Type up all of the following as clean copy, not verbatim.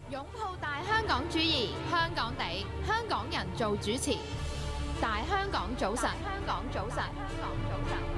擁抱大香港主義，香港地，香港人做主持。大香港早晨，香港早晨，香港早晨。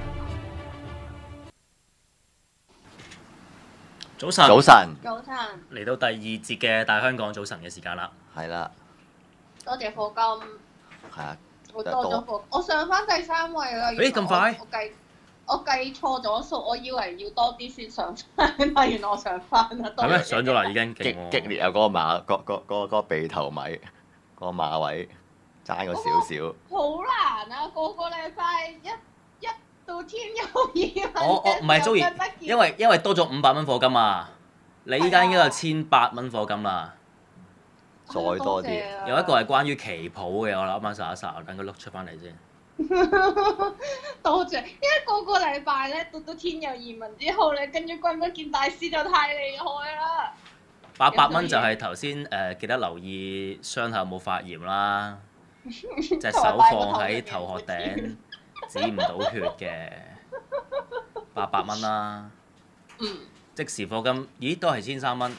早晨， 早晨， 嚟到第二節嘅大香港早晨嘅時間啦。 係啦， 多謝課金， 係啊， 我多咗課，我上翻第3位啦。 咦咁快？ 我計錯咗數，我以為要多啲先上翻，但係原來我上翻啦。 係咩？上咗啦已經。 激烈啊！嗰個馬，嗰個鼻頭米，嗰個馬位爭咗少少。 好難啊！個禮拜一到天有異問。 我唔係Joey，因為多咗500蚊課金啊！你依家應該有1800蚊課金啦。 再多啲。 有一個係關於旗袍嘅，我啱啱查一查，等佢碌出翻嚟先。 多謝，因為個禮拜咧到天有異聞之後咧，跟住君不見大師就太厲害啦。 800蚊就係頭先記得留意傷口有冇發炎啦，隻手放喺頭殼頂止唔到血嘅800蚊啦。即時課金，咦都係1300蚊。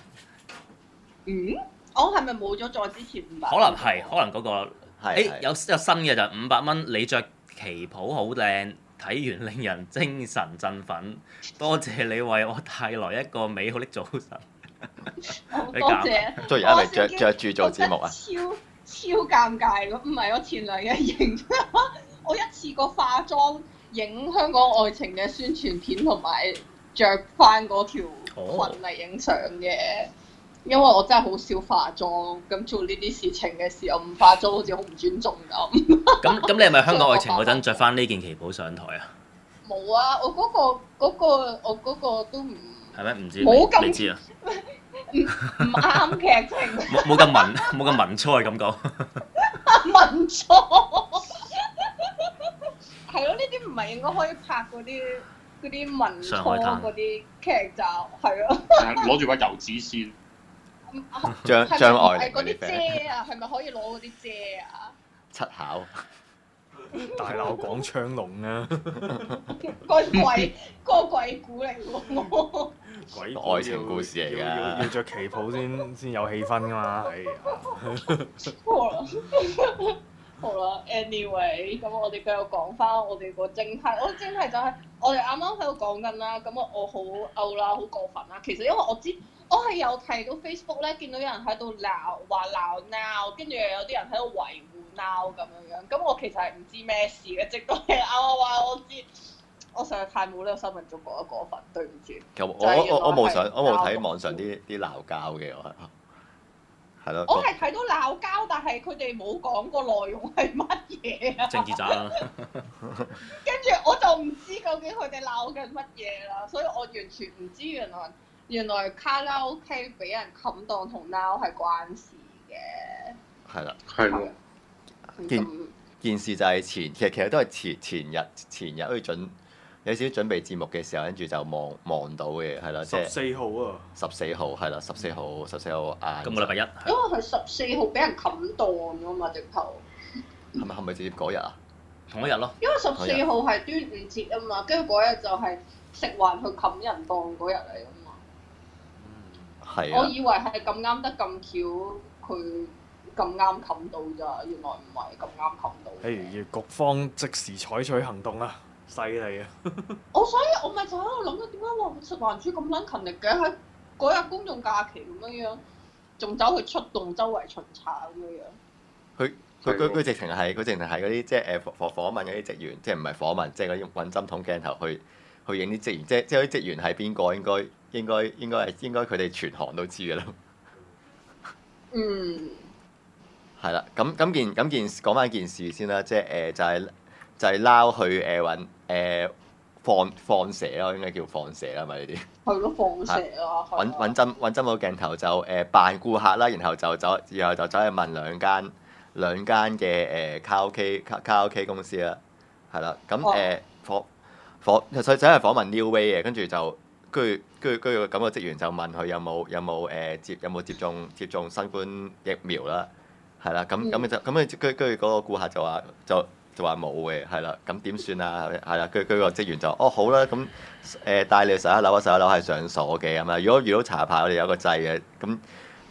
我係咪冇咗再之前500？ 可能嗰個。有新嘅就500蚊，你着旗袍好靚，睇完令人精神振奮。多謝你為我帶來一個美好的早晨。 多謝。 再而家咪着住做節目啊！ 超尷尬咯，唔係我前兩日影，我一次過化妝影香港愛情嘅宣傳片，同埋着翻嗰條裙嚟影相嘅。因為我真係好少化妝，咁做呢啲事情嘅時候唔化妝好似好唔尊重咁。咁你係咪香港愛情嗰陣着翻呢件旗袍上台啊？ 冇啊！我嗰個都唔係咩？唔知你知啊？ 唔啱劇情。 冇咁文初嘅感覺。 文初係咯，呢啲唔係應該可以拍嗰啲文初嗰啲劇集係咯？ 攞住把油紙先。 張愛玲嗰啲遮啊，係咪可以攞嗰啲遮啊？ 七巧大鬧廣昌隆啊！ 個鬼故嚟喎， 鬼愛情故事嚟㗎， 要着旗袍先有氣氛㗎嘛，係好啦 ，anyway， 咁我哋繼續講翻我哋個正題。我正題就係我哋啱啱喺度講緊啦，咁我好嘔啦，好過分啦。其實因為我知。我係有睇到 Facebook 咧，見到有人喺度話鬧 Now， 跟住有啲人喺度維護 Now 咁樣。咁我其實係唔知咩事嘅，直到係話我知，我實在太冇呢個新聞做過分，對唔住。 我冇睇網上啲鬧交嘅，我係咯。 我係睇到鬧交，但係佢哋冇講個內容係乜嘢啊？ 政治渣啦。 跟住我就唔知究竟佢哋鬧緊乜嘢啦，所以我完全唔知原來卡拉 OK 俾人冚檔同 Now 係關事嘅。 係啦， 係喎。 件事就係其實都係前日好似有少少準備節目嘅時候，跟住就望到嘅，係啦，即係 14號啊 ，14號係啦，14號晏。 今個禮拜一。 因為佢14號俾人冚檔㗎嘛，直頭。 係咪直接嗰日啊？ 同一日咯。 因為14號係端午節啊嘛，跟住嗰日就係食環去冚人檔嗰日嚟㗎嘛。 係啊。 我以為係咁啱得咁巧，佢咁啱冚到咋，原來唔係咁啱冚到。 譬如局方即時採取行動啊，犀利啊！ 所以我咪就喺度諗緊點解話食環署咁撚勤力嘅，喺嗰日公眾假期咁樣，仲走去出動周圍巡查咁樣。 佢直情係嗰啲即係訪問嗰啲職員，即係唔係訪問，即係嗰啲揾針筒鏡頭去影啲職員，即係嗰啲職員係邊個？應該佢哋全行都知㗎啦。係啦，咁件講翻件事先啦，即係就係撈去揾放蛇咯，應該叫放蛇啦，咪呢啲？ 係咯，放蛇啊！ 揾針個鏡頭就扮顧客啦，然後就走去問兩間嘅卡拉 OK 公司啦，係啦，咁所以就係訪問 New Way 嘅，跟住就跟住咁個職員就問佢有冇接種新冠疫苗啦，係啦，咁跟住嗰個顧客就話冇嘅，係啦，咁點算啊？係啦，跟住個職員就好啦，咁帶你去11樓，11樓係上鎖嘅咁啊。如果遇到查牌，我哋有個掣嘅，咁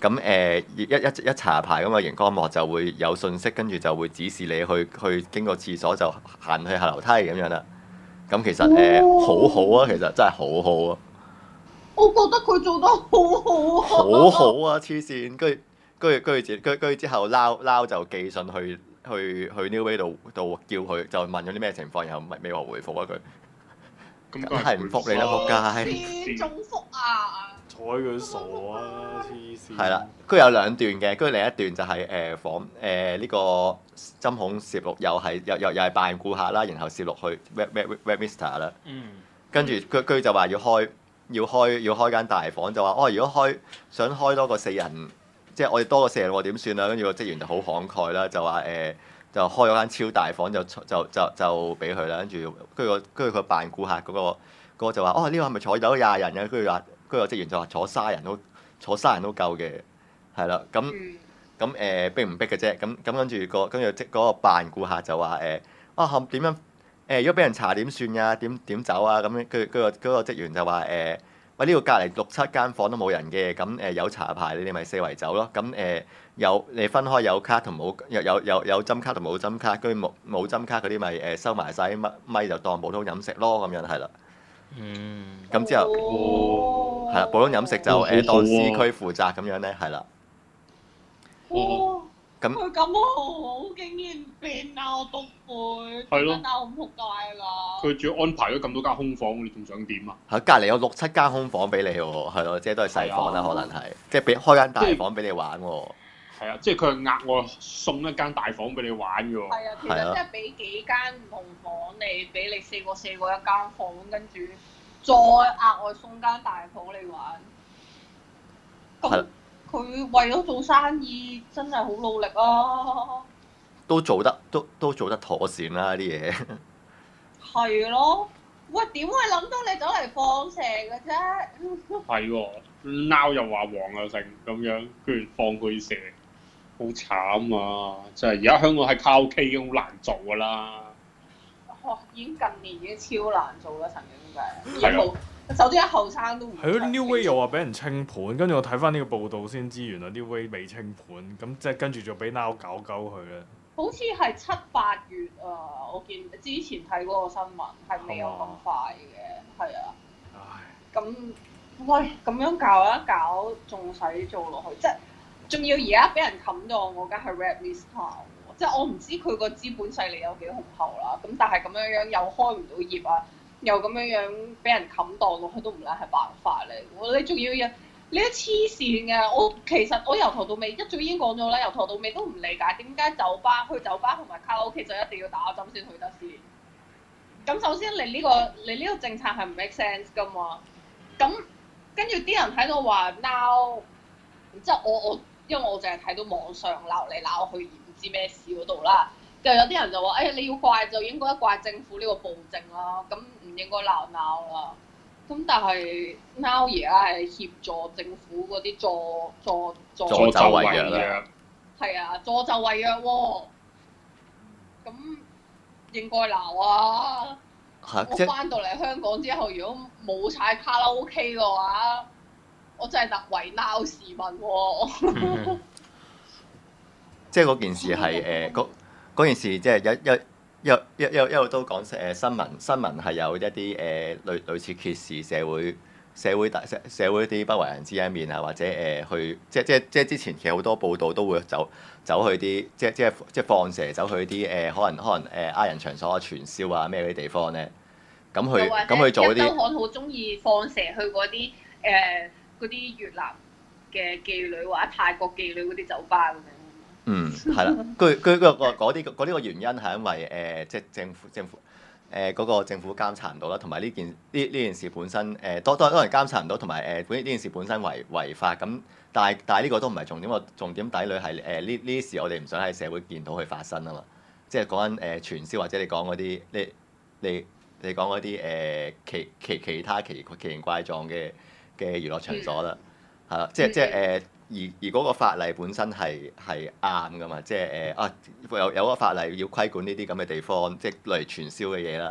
咁一查牌咁嘅熒光幕就會有信息，跟住就會指示你去經過廁所就行去下樓梯咁樣啦。咁其實好好啊，其實真係好好啊！ 我覺得佢做得好好啊！ 好好啊，黐線！跟住之後撈就寄信去 New Way 度叫佢，就問咗啲咩情況，然後未話回覆啊佢。 咁梗係唔覆你啦，仆街！ 黐中福啊！ 睬佢傻啊！黐線。 係啦，佢有兩段嘅，跟住另一段就係呢個針孔攝錄，又係扮顧客啦，然後攝錄去 Webmaster 啦。跟住佢就話要開間大房，就話如果想開多個4人，即係我哋多過4人喎點算啊？跟住個職員就好慷慨啦，就話就開咗間超大房就俾佢啦。跟住佢扮顧客嗰個就話呢個係咪坐到20人嘅？跟住個職員就話坐3人都夠嘅，係啦。咁逼唔逼嘅啫？咁跟住嗰個扮顧客就話點樣？如果俾人查點算呀？點走啊？咁嗰個職員就話喂，呢度隔離6-7間房都冇人嘅，咁有查牌你哋咪四圍走咯。咁你分開有卡同冇有針卡同冇針卡，跟住冇針卡嗰啲咪收埋晒咪就當普通飲食咯，咁樣係啦。咁之後係啦，普通飲食就當 C 區負責咁樣咧，係啦。咁佢咁好，竟然變鬧督背， 係咯， 鬧咁仆街啦！ 佢仲要安排咗咁多間空房，你仲想點啊？ 係隔離有6-7間空房俾你喎，係咯，即係都係細房啦，可能係，即係開間大房俾你玩喎。 係啊，即係佢係額外送一間大房俾你玩嘅喎。 係啊，其實即係俾幾間唔同房你，俾你4個一間房，跟住再額外送間大房你玩。咁佢為咗做生意，真係好努力啊！ 都做得妥善啦啲嘢。 係咯，喂，點會諗到你走嚟放蛇嘅啫？ 係喎，Now 又話黃又成咁樣，居然放佢蛇，好慘啊！真係而家香港喺卡拉 OK 已經好難做㗎啦。 已經近年已經超難做啦，曾經係嘅。首先後生都唔係咯，New Way 又話俾人清盤，跟住我睇翻呢個報道先知，原來 New Way 未清盤，咁即係跟住就俾 Now 搞鳩佢咧。 好似係7-8月啊！我見之前睇嗰個新聞係未有咁快嘅，係啊。 唉。 咁喂，咁樣搞一搞，仲使做落去？即係仲要而家俾人冚咗我間係 Webmaster，即係我唔知佢個資本勢力有幾雄厚啦。咁但係咁樣又開唔到業啊！又咁樣俾人冚檔落去都唔撚係辦法嚟，你仲要你都黐線嘅。其實我由頭到尾一早已經講咗啦，由頭到尾都唔理解點解去酒吧同埋卡拉 OK 就一定要打針先去得先。咁首先你呢個政策係唔 make sense 噶嘛？咁跟住啲人喺度話 Now， 即係我因為我淨係睇到網上鬧嚟鬧去而唔知咩事嗰度啦。就有啲人就話：你要怪就應該怪政府呢個暴政啦，咁唔應該鬧 Now 啦。咁但係 Now 而家係協助政府嗰啲助紂為虐啦。 係啊，助紂為虐喎。咁應該鬧啊！我翻到嚟香港之後，如果冇晒卡拉 OK 嘅話，我真係特為 Now 市民喎。 即係嗰件事係嗰件事即係一路都講新聞係有一啲類似揭示社會啲不為人知一面啊，或者去即之前其實好多報道都會走去啲即放蛇走去啲可能呃人場所啊、傳銷啊咩嗰啲地方咧，咁去做啲。 周刊好中意放蛇去嗰啲越南嘅妓女或者泰國妓女嗰啲酒吧咁樣。 係啦，嗰啲個原因係因為即係政府嗰個政府監察唔到啦，同埋呢件事本身當然監察唔到，同埋呢件事本身違法咁，但係呢個都唔係重點，個重點底裏係呢啲事我哋唔想喺社會見到去發生啊嘛，即係講緊傳銷或者你講嗰啲你講嗰啲其他奇形怪狀嘅娛樂場所啦，係啦，即係而嗰個法例本身係啱噶嘛，即係有個法例要規管呢啲咁嘅地方，即係例如傳銷嘅嘢啦。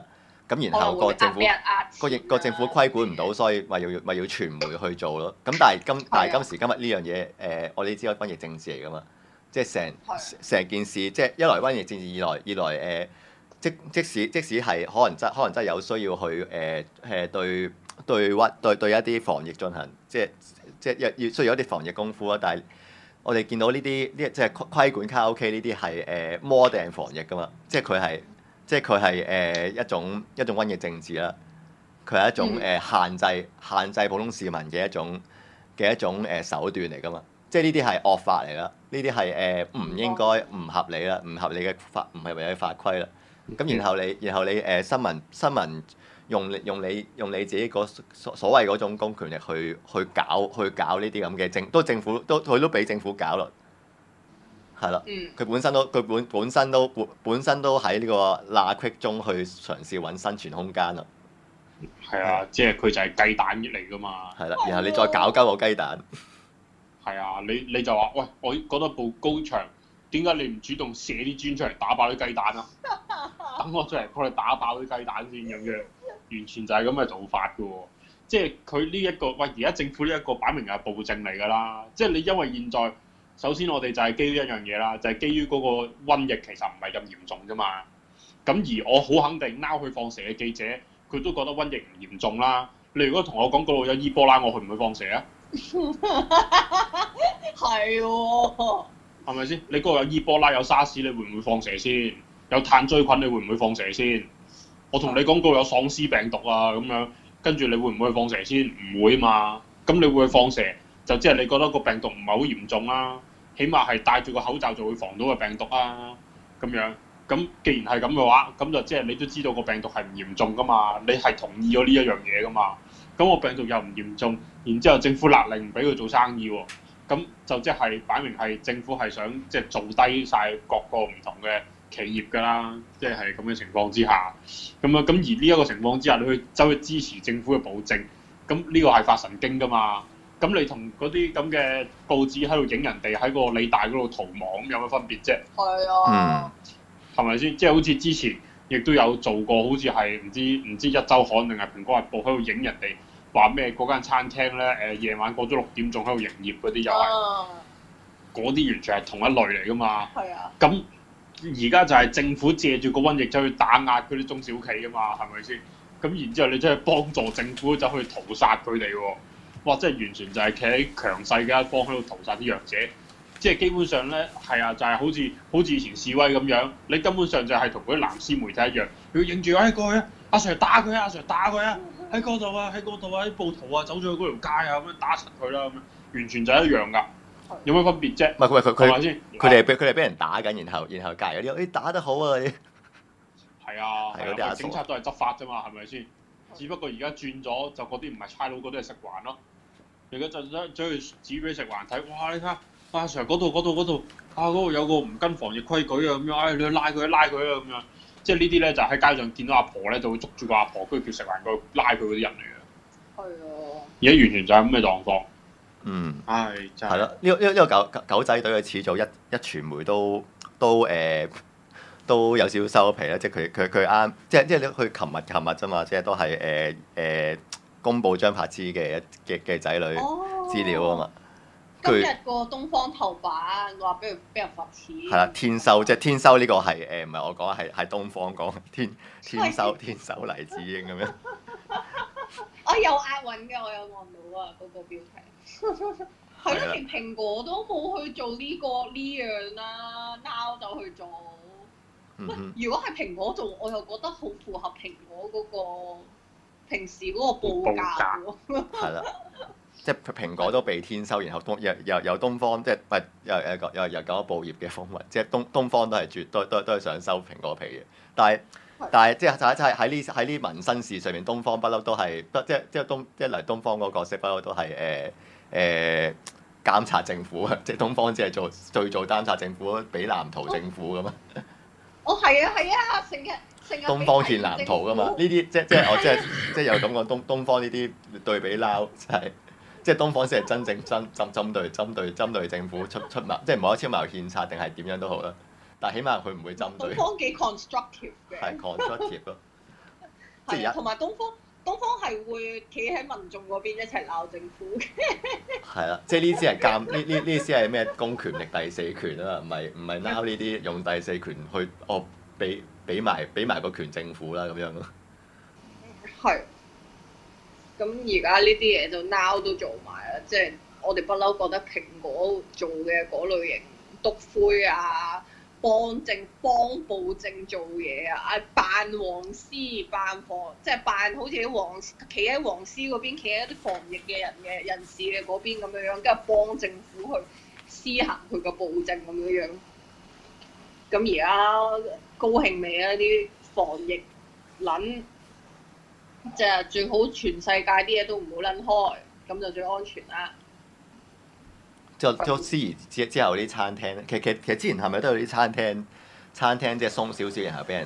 咁然後個政府俾人呃錢啊個政府規管唔到，所以咪要傳媒去做咯。咁但係今時今日呢樣嘢我哋知道瘟疫政治嚟噶嘛，即係成件事，即係一來瘟疫政治，二來即使係可能真係有需要去對一啲防疫進行，即係要需要一啲防疫功夫啊。但係我哋見到呢啲即係規管卡拉 OK 呢啲係more than防疫噶嘛，即係佢係一種瘟疫政治啦。佢係一種限制普通市民嘅一種手段嚟噶嘛。即係呢啲係惡法嚟啦，呢啲係唔應該唔合理啦，唔合理嘅唔係為咗法規啦。咁然後你新聞用你自己所謂嗰種公權力去搞呢啲咁嘅政府佢都俾政府搞咯，係啦。佢本身都喺呢個罅隙中去嘗試揾生存空間啦。 係啊，即係佢就係雞蛋嚟㗎嘛。 係啦，然後你再搞鳩個雞蛋。 係啊，你就話喂，我覺得部高牆，點解你唔主動射啲磚出嚟打爆啲雞蛋啊？等我出嚟幫你打爆啲雞蛋先咁樣，完全就係咁嘅做法㗎喎。即係佢呢一個喂，而家政府呢一個擺明係暴政嚟㗎啦。即係你因為現在首先我哋就係基於一樣嘢啦，就係基於嗰個瘟疫其實唔係咁嚴重啫嘛。咁而我好肯定 Now 去放蛇嘅記者，佢都覺得瘟疫唔嚴重啦。你如果同我講嗰度有伊波拉，我去唔去放蛇啊？ 係喎， 係咪先？你嗰度有伊波拉有沙士，你會唔會放蛇先？有炭疽菌，你會唔會放蛇先？我同你講嗰度有喪屍病毒啊咁樣，跟住你會唔會去放蛇先？唔會嘛。咁你會去放蛇，就即係你覺得個病毒唔係好嚴重啊，起碼係戴住個口罩就會防到個病毒啊咁樣。咁既然係咁嘅話，咁就即係你都知道個病毒係唔嚴重噶嘛，你係同意咗呢一樣嘢噶嘛。咁個病毒又唔嚴重，然之後政府勒令唔俾佢做生意喎，咁就即係擺明係政府係想即係做低晒各個唔同嘅企業㗎啦，即係咁嘅情況之下，咁而呢一個情況之下，你去走去支持政府嘅保證，咁呢個係發神經㗎嘛？咁你同嗰啲咁嘅報紙喺度影人哋喺個理大嗰度逃亡有乜分別啫？ 係啊， 係咪先？即係好似之前亦都有做過，好似係唔知一週刊定係蘋果日報喺度影人哋。話咩嗰間餐廳咧？夜晚過咗6點仲喺度營業嗰啲又係，嗰啲完全係同一類嚟噶嘛。係啊。咁而家就係政府借住個瘟疫走去打壓嗰啲中小企噶嘛，係咪先？咁然之後你真係幫助政府走去屠殺佢哋喎，哇！真係完全就係企喺強勢嘅一方喺度屠殺啲弱者，即係基本上咧係啊，就係好似以前示威咁樣，你根本上就係同嗰啲藍絲媒體一樣，佢影住過去啊，阿 Sir 打佢啊，阿 Sir 打佢啊！喺嗰度啊，喺暴徒啊，走咗去嗰條街啊，咁樣打柒佢啦，咁樣完全就係一樣㗎，有乜分別啫？ 唔係佢先？ 佢哋俾人打緊，然後隔離有啲你打得好啊！ 係啊，係啊，警察都係執法啫嘛，係咪先？只不過而家轉咗，就嗰啲唔係差佬，嗰啲係食環咯。而家就走去指俾食環睇，哇！你睇下阿 Sir 嗰度啊，嗰度有個唔跟防疫規矩啊，咁樣，你去拉佢啊，咁樣。即係呢啲咧，就喺街上見到阿婆咧，就會捉住個阿婆，跟住叫食環過拉佢嗰啲人嚟嘅。係啊。而家完全就係咁嘅狀況。唉，真係。係咯， 呢個狗仔隊嘅始祖一傳媒都有少少收皮啦，即係佢啱，即係佢琴日啫嘛，即係都係公佈張柏芝嘅仔女資料啊嘛。 今日個東方頭版話俾人罰錢。係啦，天收即係天收呢個係唔係我講，係東方講天收黎智英咁樣。 我有押韻嘅，我有望到啊嗰個標題。係咯，連蘋果都冇去做呢樣啦 ，Now 就去做。如果係蘋果做，我又覺得好符合蘋果嗰個平時嗰個報價喎。係啦。即係蘋果都被天收，然後有東方，即係唔係又講報業嘅風雲，即係東方都係都係想收蘋果皮嘅。但係即係喺呢民生事上面，東方不嬲都係即係嚟東方嗰個角色不嬲都係監察政府啊！即係東方只係做監察政府，俾藍圖政府咁啊！係啊，成日東方獻藍圖噶嘛？呢啲即係又咁講東方呢啲對比撈就係。即係東方先係真正針對政府出謀，即係唔好超謀獻策定係點樣都好啦。但係起碼佢唔會針對。東方幾 constructive 嘅。係 constructive 咯。 即係而家同埋東方係會企喺民眾嗰邊一齊鬧政府嘅。 係啦，即係呢啲係呢啲先係咩公權力第四權啊，唔係 now 呢啲用第四權去俾埋個權政府啦咁樣咯。 係。咁而家呢啲嘢就 now 都做埋啦，即係我哋不嬲覺得蘋果做嘅嗰類型篤灰啊，幫暴政做嘢啊，扮黃絲即係扮好似啲企喺黃絲嗰邊，企喺啲防疫嘅人士嘅嗰邊咁樣，跟住幫政府去施行佢個暴政咁樣。咁而家高興未啊？啲防疫撚〜即係最好全世界啲嘢都唔好撚開，咁就最安全啦。 之後啲餐廳咧，其實之前係咪都有啲餐廳即係鬆少少，然後俾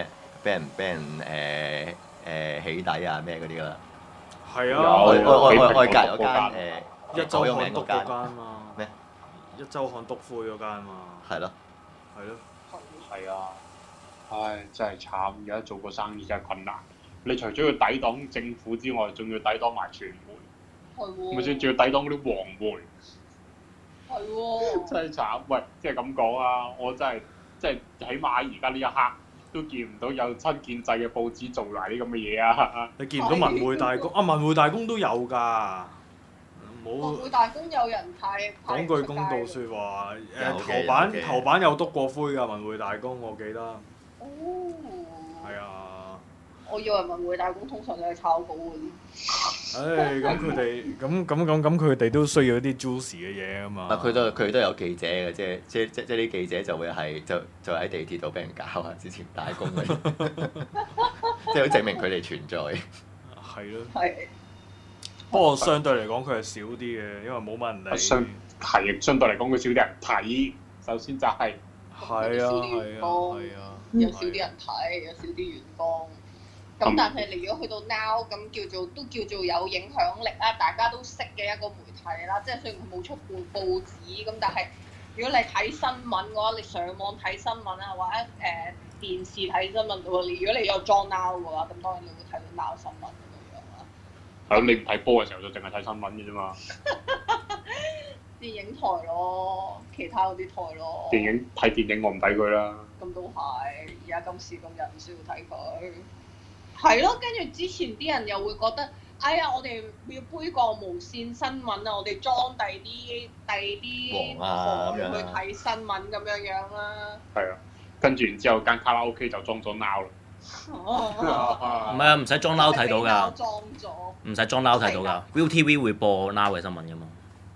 人起底啊咩嗰啲㗎啦。 係啊， 我隔離嗰間一週有刊篤嗰名嗰間間嘛。 咩？ 一週刊篤灰嗰間嘛。 係咯。 係咯。 係啊，唉，真係慘！而家做個生意真係困難。你除咗要抵擋政府之外，仲要抵擋埋傳媒， 係喎。 咪先？仲要抵擋嗰啲黃媒， 係喎。 真係慘！喂，即係咁講啊！我真係即係起碼而家呢一刻都見唔到有親建制嘅報紙做埋啲咁嘅嘢啊！ 你見唔到文匯大公啊？文匯大公都有㗎， 文冇匯大公有人派講句公道説話， 有嘅頭版有篤過灰㗎，文匯大公我記得。 哦。 係啊。 我以為文匯大公通常都係抄稿嗰啲。 唉，咁佢哋咁佢哋都需要啲 juicy 嘅嘢啊嘛。 佢都有記者嘅，即啲記者就會係就喺地鐵度俾人搞啊！之前大公嗰啲，即係好證明佢哋存在。 係咯。 係。 不過相對嚟講，佢係少啲嘅，因為冇乜人理。 相對嚟講，佢少啲人睇。首先就係。 係啊！ 有少啲人睇，有少啲員工。咁但係你如果去到 now 咁都叫做有影響力啦，大家都識嘅一個媒體啦。即係雖然佢冇出報紙咁，但係如果你睇新聞嘅話，你上網睇新聞啊，或者電視睇新聞嘅話，如果你有裝 now 嘅話，咁當然你會睇到 now 新聞咁樣啦。 係咯，你唔睇波嘅時候就淨係睇新聞嘅啫嘛。 電影台咯，其他嗰啲台咯。 睇電影我唔睇佢啦。 咁都係，而家今時今日唔需要睇佢。係咯，跟住之前啲人又會覺得，哎呀，我哋要杯葛無線新聞啊，我哋裝第啲黃去睇新聞咁樣啦。 係啊，跟住然之後間卡拉 OK 就裝咗 now 啦。 唔係啊，唔使裝 now 睇到㗎。 裝咗。唔使裝 now 睇到㗎 ，ViuTV 會播 now 嘅新聞㗎嘛。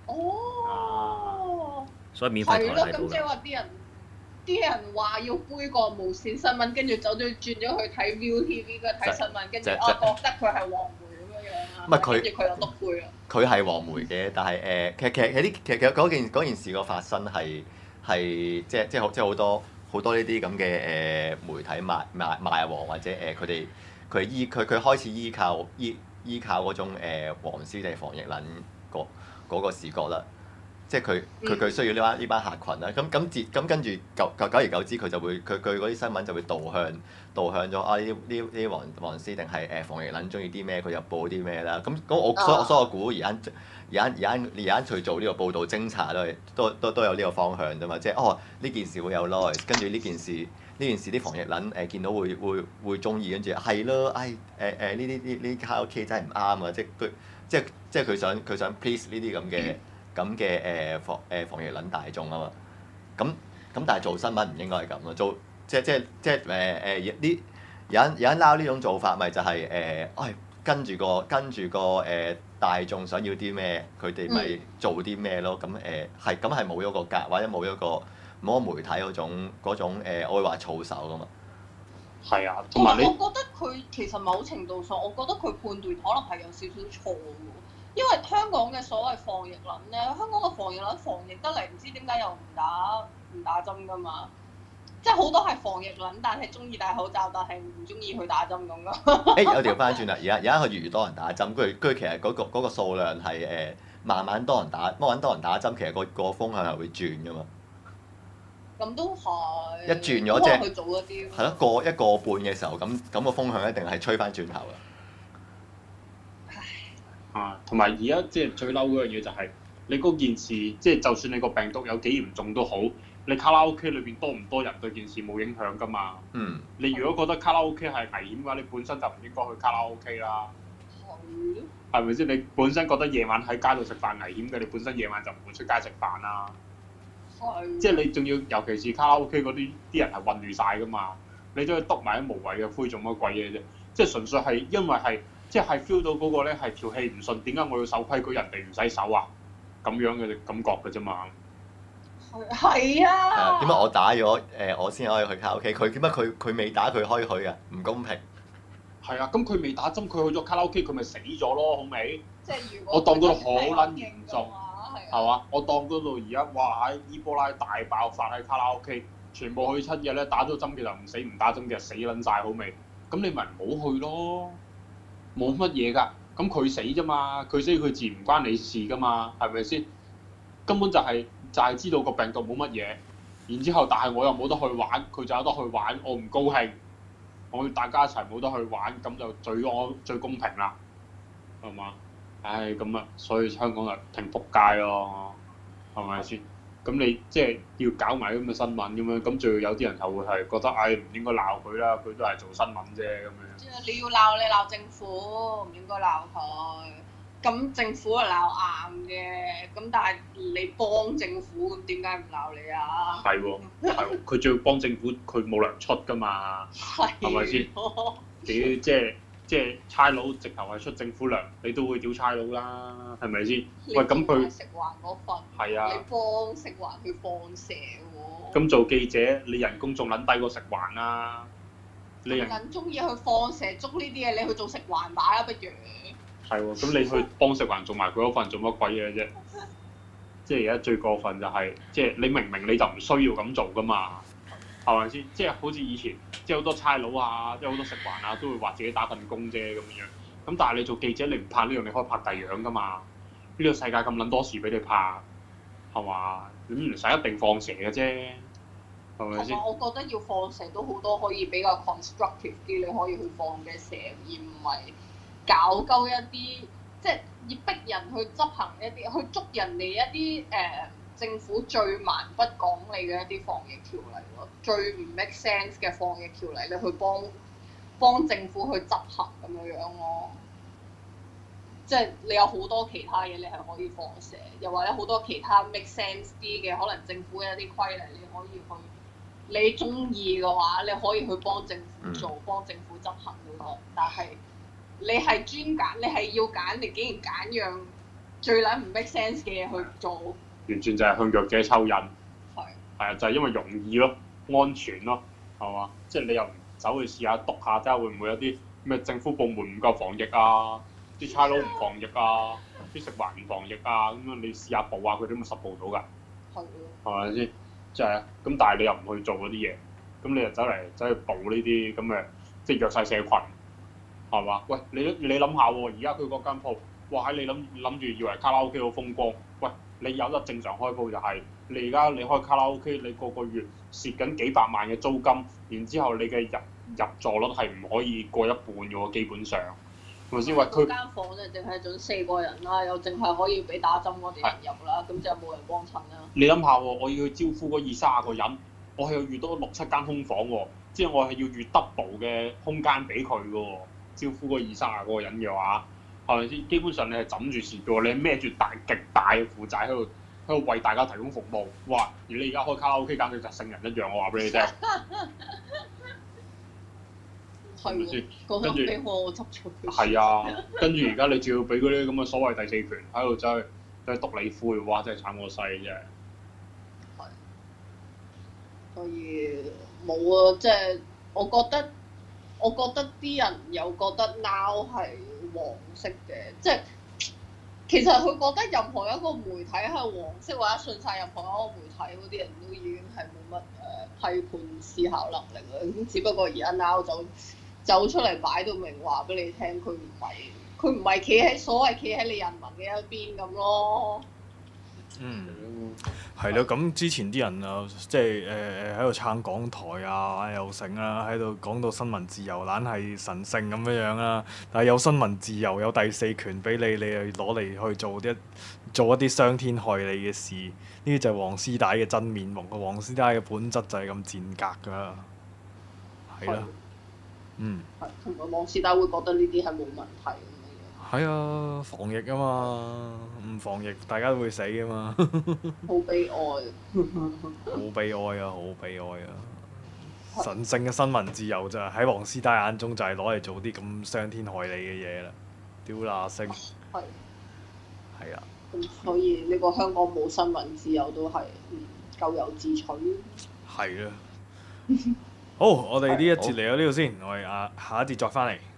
哦。 所以免費台睇到㗎。 係咯，咁即係話啲人話要杯葛無線新聞，跟住走咗轉咗去睇 ViuTV 嗰睇新聞，跟住我覺得佢係黃媒咁樣啊。 唔係佢， 跟住佢又篤灰啊。 佢係黃媒嘅，但係其實嗰件事個發生係即係好多呢啲咁嘅媒體賣黃或者佢開始依靠嗰種黃絲定防疫撚嗰個視覺啦。即係佢需要呢班客群啦，咁跟住久而久之佢嗰啲新聞就會導向咗啊呢啲黃絲定係防疫撚中意啲咩佢就報啲咩啦，所以我估而家去做呢個報導偵查都有呢個方向啫嘛，即係呢件事會有 noise，跟住呢件事啲防疫撚見到會中意，跟住係咯，呢啲卡拉 OK 真係唔啱啊，即係佢想 please 呢啲咁嘅防疫撚大眾啊嘛，咁但係做新聞唔應該係咁咯，做即係有人撈呢種做法，咪就係跟住個大眾想要啲咩，佢哋咪做啲咩咯，咁係冇咗個格，或者冇咗個媒體嗰種我會話操守噶嘛。 係啊， 同埋我覺得佢其實某程度上，我覺得佢判斷可能係有少少錯喎。因為香港嘅所謂防疫撚咧，香港嘅防疫撚防疫得嚟，唔知點解又唔打針噶嘛？即係好多係防疫撚，但係中意戴口罩，但係唔中意去打針咁噶。 我調翻轉啦，而家佢越嚟越多人打針，佢其實嗰個數量係慢慢多人打針，其實個風向係會轉噶嘛。 咁都係。 一轉咗即係去早一啲。 係咯，一個半嘅時候，咁個風向一定係吹翻轉頭啦。 啊，同埋而家即係最嬲嗰樣嘢就係你嗰件事，即係就算你個病毒有幾嚴重都好，你卡拉 OK 裏邊多唔多人對件事冇影響㗎嘛。 嗯。 你如果覺得卡拉 OK 係危險嘅話，你本身就唔應該去卡拉 OK 啦。係咪先？你本身覺得夜晚喺街度食飯危險嘅，你本身夜晚就唔會出街食飯啦。即係你仲要，尤其是卡拉 OK 嗰啲人係混亂晒㗎嘛，你都去篤埋啲無謂嘅灰做乜鬼嘢啫？即係純粹係因為係即係 feel 到嗰個咧係條氣唔順，點解我要守規矩，人哋唔使守啊？咁樣嘅感覺㗎啫嘛。 係啊。 點解我打咗我先可以去卡拉 OK？佢點解佢未打佢可以去啊？唔公平。 係啊，咁佢未打針，佢去咗卡拉 OK，佢咪死咗咯，好未？ 即係如果我當嗰度好撚嚴重， 係嘛？我當嗰度而家哇喺伊波拉大爆發喺卡拉 OK，全部去親嘅咧，打咗針嘅就唔死，唔打針嘅死撚晒，好未？咁你咪唔好去咯，冇乜嘢㗎。咁佢死啫嘛，佢死佢自然唔關你事㗎嘛，係咪先？根本就係知道個病毒冇乜嘢，然之後但係我又冇得去玩，佢就有得去玩，我唔高興。我要大家一齊冇得去玩，咁就最公平啦，係嘛？唉，咁啊，所以香港就挺仆街咯，係咪先？咁你即係要搞埋咁嘅新聞咁樣，咁仲要有啲人就會係覺得，唉，唔應該鬧佢啦，佢都係做新聞啫咁樣。 即係你要鬧你鬧政府，唔應該鬧佢。咁政府係鬧硬嘅，咁但係你幫政府，咁點解唔鬧你啊？ 係喎，係喎，佢仲要幫政府，佢冇糧出㗎嘛，係咪先？屌，即係差佬直頭係出政府糧，你都會屌差佬啦，係咪先？喂，咁佢食環嗰份， 係啊， 你幫食環去放蛇喎。 咁做記者，你人工仲撚低過食環啦，你人中意去放蛇捉呢啲嘢，你去做食環把啦，不如。 係喎，咁你去幫食環做埋佢嗰份做乜鬼嘢啫？即係而家最過分就係，即係你明你就唔需要咁做噶嘛，係咪先？即係好似以前，即係好多差佬啊，即係好多食環啊，都會話自己打份工啫咁樣。咁但係你做記者，你唔拍呢樣，你可以拍第二樣噶嘛？呢個世界咁撚多事俾你拍，係嘛？你唔使一定放蛇嘅啫，係咪先？ 我覺得要放蛇都好多可以比較 constructive 啲，你可以去放嘅蛇，而唔係搞鳩一啲，即係要逼人去執行一啲，去捉人哋一啲政府最蠻不講理嘅一啲防疫條例咯，最唔 make sense 嘅防疫條例，你去幫政府去執行咁樣咯。即係你有好多其他嘢，你係可以放蛇，又或者好多其他 make sense 啲嘅，可能政府嘅一啲規例，你可以去，你中意嘅話，你可以去幫政府做，幫政府執行好多，但係你係專揀，你係要揀，你竟然揀樣最撚唔 make sense 嘅嘢去做， 完全就係向弱者抽癮。 係啊，就係因為容易咯，安全咯，係嘛？即係你又唔走去試下篤下，睇下會唔會有啲咩政府部門唔夠防疫啊？啲差佬唔防疫啊，啲食環唔防疫啊，咁樣你試下報下佢哋咪實報到㗎，係咪先？即係咁，但係你又唔去做嗰啲嘢，咁你又走去報呢啲咁嘅，即係弱勢社群，係嘛？喂，你諗下喎，而家佢嗰間鋪，哇！你諗住以為卡拉 OK 好風光，喂，你有得正常開鋪就係，你而家你開卡拉 OK，你個月蝕緊幾百萬嘅租金，然之後你嘅入座率係唔可以過一半嘅喎，基本上。係咪先？喂，佢間房就淨係準4個人啦，又淨係可以俾打針嗰啲人入啦，咁就冇人幫襯啦。 你諗下喎，我要去招呼嗰20-30個人，我係要預多6-7間空房喎，即係我係要預 double 嘅空間俾佢嘅喎。招呼嗰20-30個人嘅話，係咪先？基本上你係枕住蝕嘅喎，你係孭住極大嘅負債喺度為大家提供服務。哇！而你而家開卡拉 OK 簡直就聖人一樣，我話俾你聽。 係喎，講得俾我執錯。 係啊，跟住而家你仲要俾嗰啲咁嘅所謂第四權喺度走去篤你灰，哇！真係慘過世啫。 係。所以冇啊，即係我覺得啲人又覺得 Now 係黃色嘅，即係其實佢覺得任何一個媒體係黃色或者信晒任何一個媒體嗰啲人都已經係冇乜批判思考能力啦。咁只不過而家 Now 走出嚟擺到明話俾你聽，佢唔係企喺所謂企喺你人民嘅一邊咁咯。 係咯，咁之前啲人啊，即係喺度撐港台啊，又成啦，喺度講到新聞自由懶係神聖咁樣樣啦。但係有新聞自由，有第四權俾你，你係攞嚟去做一啲傷天害理嘅事。呢啲就係黃絲帶嘅真面目，個黃絲帶嘅本質就係咁賤格㗎啦。係啦， 係同埋黃絲帶會覺得呢啲係冇問題咁樣。 係啊，防疫啊嘛，唔防疫大家都會死啊嘛。 好悲哀。 好悲哀啊！好悲哀啊！神聖嘅新聞自由就係喺黃絲帶眼中就係攞嚟做啲咁傷天害理嘅嘢啦，屌乸星。 係。 係啊。 咁所以呢個香港冇新聞自由都係咎由自取。 係啊。好，我哋呢一節嚟到呢度先，我哋下一節再翻嚟。